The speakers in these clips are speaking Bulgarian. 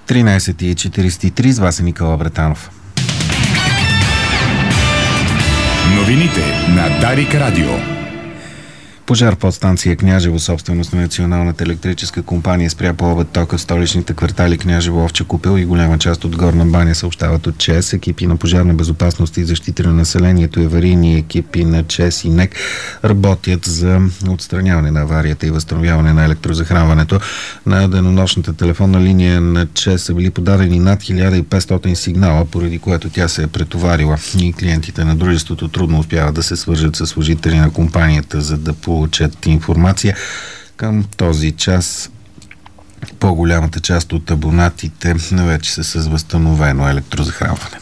13:43 с вас е Никола Бретанов. Новините на Дарик Радио. Пожар под станция Княжево, собственост на Националната електрическа компания, спря по обед тока в столичните квартали Княжево, Овча купел и голяма част от Горна баня, съобщават от ЧЕЗ. Екипи на пожарна безопасност и защита на населението и аварийни екипи на ЧЕЗ и НЕК работят за отстраняване на аварията и възстановяване на електрозахранването. На денонощната телефонна линия на ЧЕЗ са били подадени над 1500 сигнала, поради което тя се е претоварила и клиентите на дружеството трудно успяват да се свържат с служители на компанията, за да получат информация. Към този час по-голямата част от абонатите вече са с възстановено електрозахранване.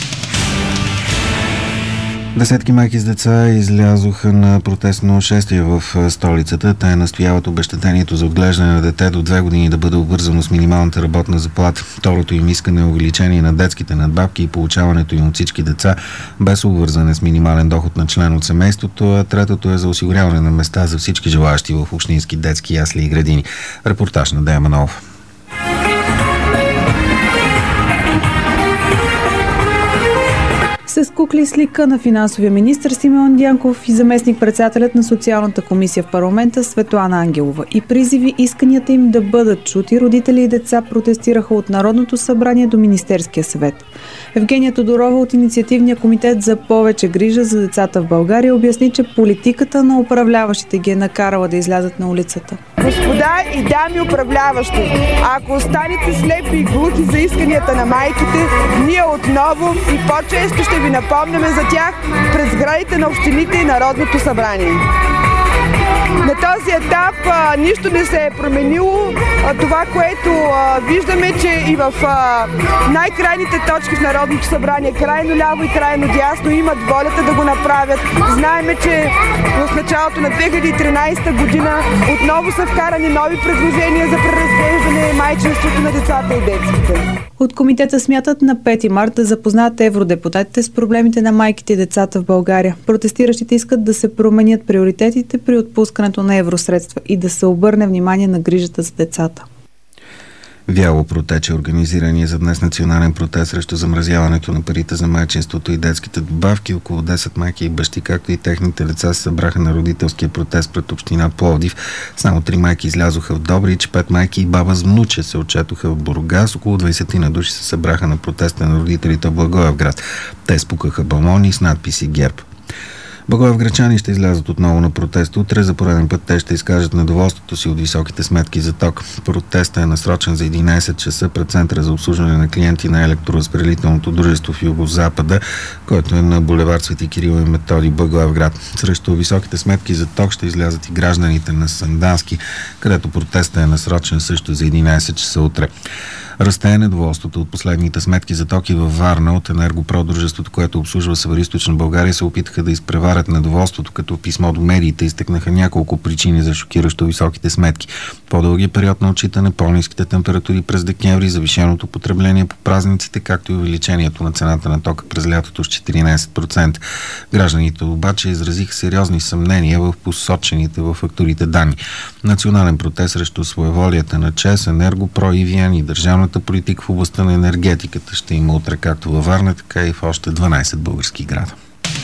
Десетки майки с деца излязоха на протестно шествие в столицата. Те настояват обезщетението за отглеждане на дете до 2 години да бъде обвързано с минималната работна заплата. Второто им искане е увеличение на детските надбавки и получаването им от всички деца без обвързане с минимален доход на член от семейството, а третото е за осигуряване на места за всички желаящи в общински детски ясли и градини. Репортаж на Дея Манолова. С кукли с лика на финансовия министър Симеон Дянков и заместник-председателят на Социалната комисия в парламента Светлана Ангелова и призиви исканията им да бъдат чути, родители и деца протестираха от Народното събрание до Министерския съвет. Евгения Тодорова от Инициативния комитет за повече грижа за децата в България обясни, че политиката на управляващите ги е накарала да излязат на улицата. Господа и дами управляващи, ако останете слепи и глухи за исканията на майките, ние отново и по-често ще ви напомняме за тях през сградите на общините и Народното събрание. На този етап нищо не се е променило. Това, което виждаме, че и в най-крайните точки в Народното събрание, крайно ляво и крайно дясно, имат волята да го направят. Знаеме, че в началото на 2013 година отново са вкарани нови предложения за преразглеждане майчинството на децата и детските. От комитета смятат на 5 марта да запознаят евродепутатите с проблемите на майките и децата в България. Протестиращите искат да се променят приоритетите при отпускането на евросредства и да се обърне внимание на грижата за децата. Вяло протече организирания за днес национален протест срещу замразяването на парите за майчинството и детските добавки. Около 10 майки и бащи, както и техните деца, се събраха на родителския протест пред община Пловдив. Само 3 майки излязоха в Добрич, 5 майки и баба с внуче се отчетоха в Бургас. Около 20 на души се събраха на протеста на родителите в Благоевград. Те спукаха балони с надписи ГЕРБ. Благоевградчани ще излязат отново на протест. Утре за пореден път те ще изкажат недоволството си от високите сметки за ток. Протестът е насрочен за 11 часа пред Центъра за обслужване на клиенти на електроразпределителното дружество в Югозапада, който е на булевард Свети Кирил и Методий, Благоевград. Срещу високите сметки за ток ще излязат и гражданите на Сандански, където протестът е насрочен също за 11 часа утре. Расте недоволството от последните сметки за токи във Варна. От Енергопро, дружеството, което обслужва Североизточна България, се опитаха да изпреварят недоволството, като в писмо до медиите изтъкнаха няколко причини за шокиращо високите сметки. По-дългия период на отчитане, по-ниските температури през декември, завишеното потребление по празниците, както и увеличението на цената на тока през лятото с 14%. Гражданите обаче изразиха сериозни съмнения в посочените във фактурите данни. Национален протест срещу своеволията на ЧЕЗ, Енергопро, ИВН и държавната политика в областта на енергетиката ще има утре както във Варна, така и в още 12 български града.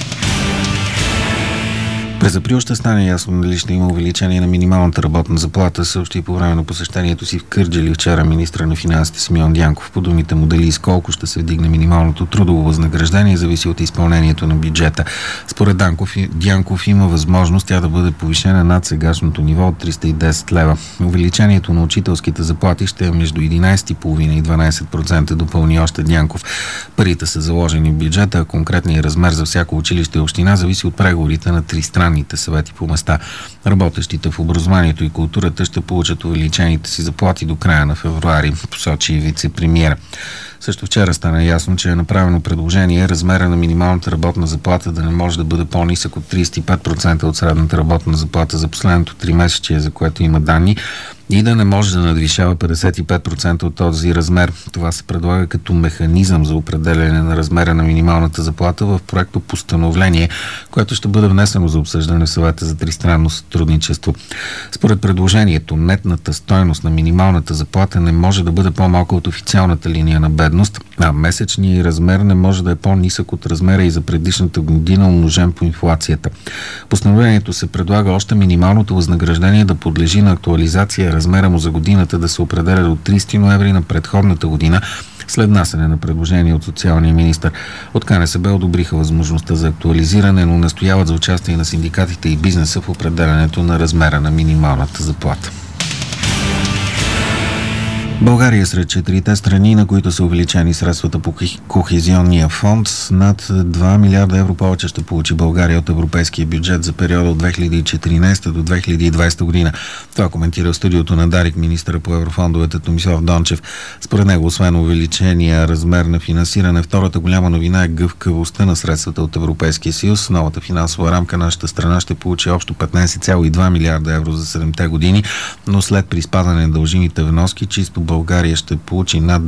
През април ще стане ясно дали ще има увеличение на минималната работна заплата, съобщи по време на посещението си в Кърджали вчера министър на финансите Симеон Дянков. По думите му дали и с колко ще се вдигне минималното трудово възнаграждение зависи от изпълнението на бюджета. Според Дянков има възможност тя да бъде повишена над сегашното ниво от 310 лева. Увеличението на учителските заплати ще е между 11,5 и 12%, допълни още Дянков. Парите са заложени в бюджета, а конкретният размер за всяко училище и община зависи от преговорите на тристранните съвети по места. Работещите в образованието и културата ще получат увеличените си заплати до края на февруари, посочи вице-премиер. Също вчера стана ясно, че е направено предложение размера на минималната работна заплата да не може да бъде по-нисък от 35% от средната работна заплата за последното 3 месечие, за което има данни. и да не може да надвишава 55% от този размер. Това се предлага като механизъм за определяне на размера на минималната заплата в проекто постановление, което ще бъде внесено за обсъждане в Съвета за тристранно сътрудничество. Според предложението, нетната стойност на минималната заплата не може да бъде по-малка от официалната линия на бедност, а месечният размер не може да е по-нисък от размера и за предишната година, умножен по инфлацията. Постановлението се предлага още минималното възнаграждение да подлежи на актуализация, размера му за годината да се определя до 30 ноември на предходната година, след внасяне на предложение от социалния министър. От КНСБ одобриха възможността за актуализиране, но настояват за участие на синдикатите и бизнеса в определянето на размера на минималната заплата. България е сред 4-те страни, на които са увеличени средствата по Кохезионния фонд. Над 2 милиарда евро повече ще получи България от европейския бюджет за периода от 2014 до 2020 година. Това коментира в студиото на Дарик министъра по еврофондовете Томислав Дончев. Според него, освен увеличения размер на финансиране, втората голяма новина е гъвкавостта на средствата от Европейския съюз. Новата финансова рамка нашата страна ще получи общо 15,2 милиарда евро за 7-те години, но след приспадане на дължимите вноски, чисто България ще получи над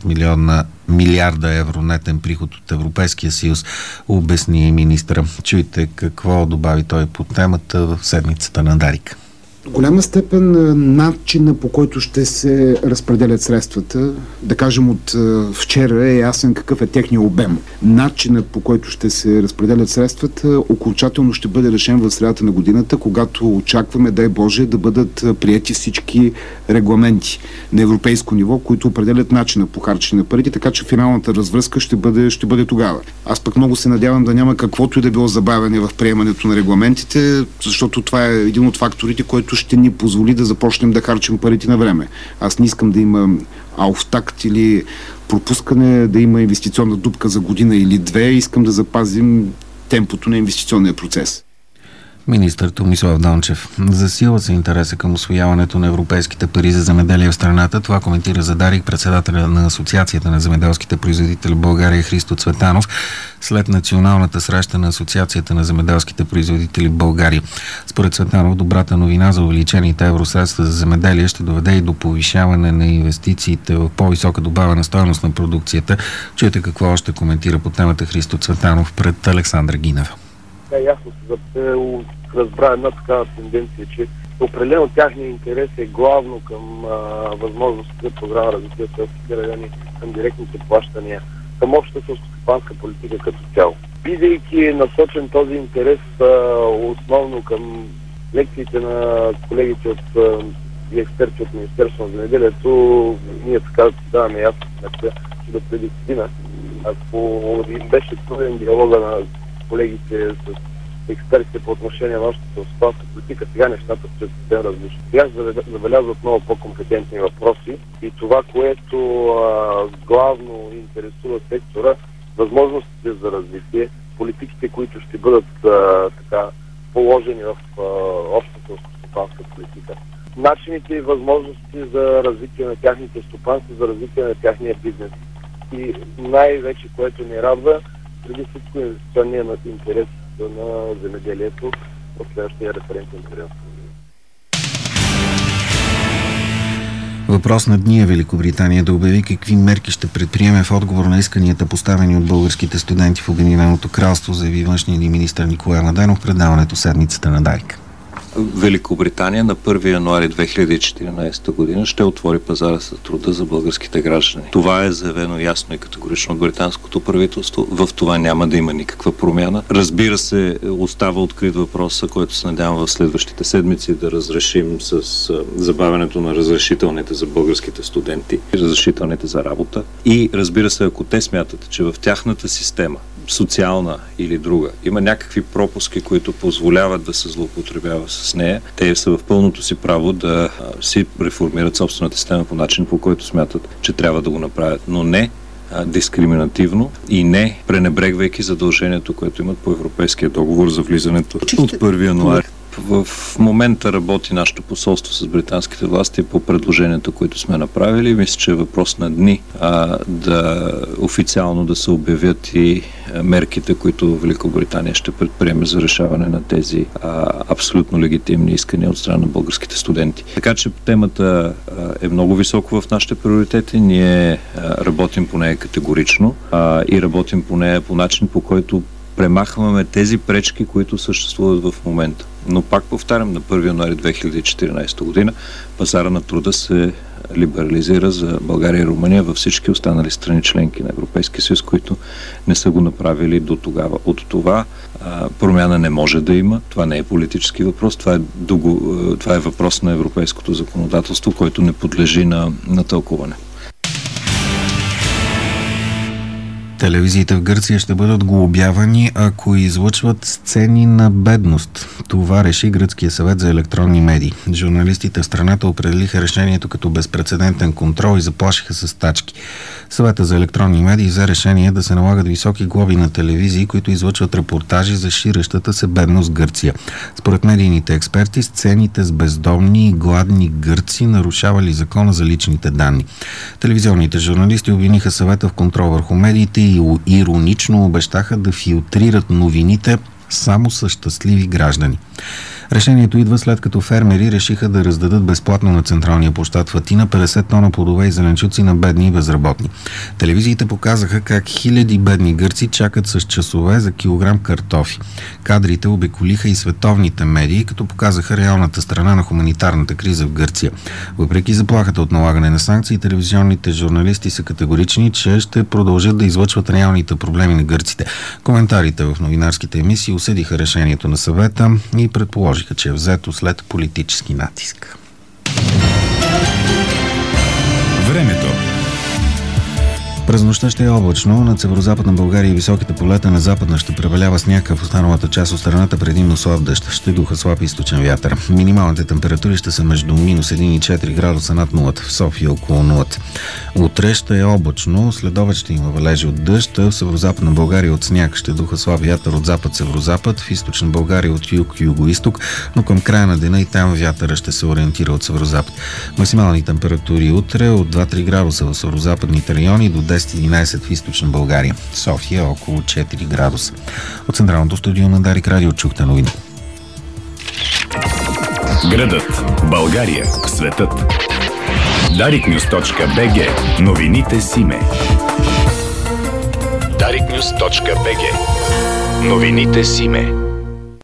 12 милиарда евро нетен приход от Европейския съюз, обясни министъра. Чуйте какво добави той по темата в седмицата на Дарик. В голяма степен начина, по който ще се разпределят средствата, да кажем от вчера е ясен какъв е техния обем. Начина, по който ще се разпределят средствата, окончателно ще бъде решен в средата на годината, когато очакваме, дай Боже, да бъдат приети всички регламенти на европейско ниво, които определят начина по харчене на парите, така че финалната развръзка ще бъде тогава. Аз пък много се надявам да няма каквото и да било забавяне в приемането на регламентите, защото това е един от факторите, който ще ни позволи да започнем да харчим парите на време. Аз не искам да има ауфтакт или пропускане, да има инвестиционна дупка за година или две. Искам да запазим темпото на инвестиционния процес. Министър Томислав Дончев. Засилва се интереса към усвояването на европейските пари за земеделие в страната. Това коментира за Дарик председателя на Асоциацията на земеделските производители в България Христо Цветанов след националната среща на Асоциацията на земеделските производители в България. Според Цветанов, добрата новина за увеличените евросредства за земеделие ще доведе и до повишаване на инвестициите в по-висока добавена стойност на продукцията. Чуйте какво още коментира по темата Христо Цветанов пред Александра Гинева. Ясно се разбра една такава тенденция, че определено тяхния интерес е главно към възможностите за програма развитие на селските райони, към директните плащания, към общата селскостопанска политика като цяло. Бидейки насочен този интерес основно към лекциите на колегите и експерти от Министерството на земеделието, ние така даваме ясно сметка, че до преди година, ако им беше труден диалога на колегите с експертите по отношение на общата селскостопанска политика, сега нещата са съвсем различни. Сега забелязват много по-компетентни въпроси и това, което главно интересува сектора, възможностите за развитие, политиките, които ще бъдат положени в общата селскостопанска политика. Начините и възможности за развитие на тяхните стопанства, за развитие на тяхния бизнес. И най-вече, което ни радва, преди всичко инвестиционния интерес на земеделието в следващия референтен период. Въпрос на дни е Великобритания да обяви какви мерки ще предприеме в отговор на исканията, поставени от българските студенти в Обединеното кралство, заяви външният ни министър Николай Младенов в предаването седмицата на Дарик. Великобритания на 1 януари 2014 година ще отвори пазара за труда за българските граждани. Това е заявено ясно и категорично от британското правителство. В това няма да има никаква промяна. Разбира се, остава открит въпроса, който се надявам в следващите седмици да разрешим с забавянето на разрешителните за българските студенти, разрешителните за работа. И разбира се, ако те смятат, че в тяхната система, социална или друга, има някакви пропуски, които позволяват да се злоупотребява с нея, те са в пълното си право да си реформират собствената система по начин, по който смятат, че трябва да го направят. Но не дискриминативно и не пренебрегвайки задължението, което имат по Европейския договор за влизането от 1 януари. В момента работи нашето посолство с британските власти по предложенията, които сме направили. Мисля, че е въпрос на дни да официално да се обявят и мерките, които Великобритания ще предприеме за решаване на тези абсолютно легитимни искания от страна на българските студенти. Така че темата е много високо в нашите приоритети. Ние работим по нея категорично и работим по нея по начин, по който премахваме тези пречки, които съществуват в момента. Но пак повтарям, на 1 януари 2014 година пазара на труда се либерализира за България и Румъния във всички останали страни членки на Европейския съюз, които не са го направили до тогава. От това промяна не може да има. Това не е политически въпрос. Това е въпрос на европейското законодателство, който не подлежи на тълкуване. Телевизиите в Гърция ще бъдат глобявани, ако излъчват сцени на бедност. Това реши Гръцкия съвет за електронни медии. Журналистите в страната определиха решението като безпрецедентен контрол и заплашиха с стачки. Съвета за електронни медии взе решение да се налагат високи глоби на телевизии, които излъчват репортажи за ширещата се бедност в Гърция. Според медийните експерти, сцените с бездомни и гладни гърци нарушавали закона за личните данни. Телевизионните журналисти обвиниха съвета в контрол върху медиите и иронично обещаха да филтрират новините само с щастливи граждани. Решението идва след като фермери решиха да раздадат безплатно на централния площад в Атина 50 тона плодове и зеленчуци на бедни и безработни. Телевизиите показаха как хиляди бедни гърци чакат с часове за килограм картофи. Кадрите обиколиха и световните медии, като показаха реалната страна на хуманитарната криза в Гърция. Въпреки заплахата от налагане на санкции, телевизионните журналисти са категорични, че ще продължат да излъчват реалните проблеми на гърците. Коментарите в новинарските емисии осъдиха решението на съвета и предположиха, че е взето след политически натиск. Времето. През нощта ще е облачно, над северозападна България и високите полета на западна ще превалява сняг, в останалата част от страната предимно слаб дъжд. Ще духа слаб източен вятър. Минималните температури ще са между минус 1 и 4 градуса над 0, в София около 0. Утре ще е облачно, следобед ще има валежи от дъжд, в северозападна България от сняг, ще духа слаб вятър от запад-северозапад, в източна България от юг-югоизток, но към края на деня и там вятъра ще се ориентира от северозапад. Максимални температури утре от 2-3 градуса в северозападните райони до 10-11 в източна България. София около 4 градуса. От централното студио на Дарик Радио чухте новини. Градът, България, светът. dariknews.bg. Новините с име. dariknews.bg. Новините с име.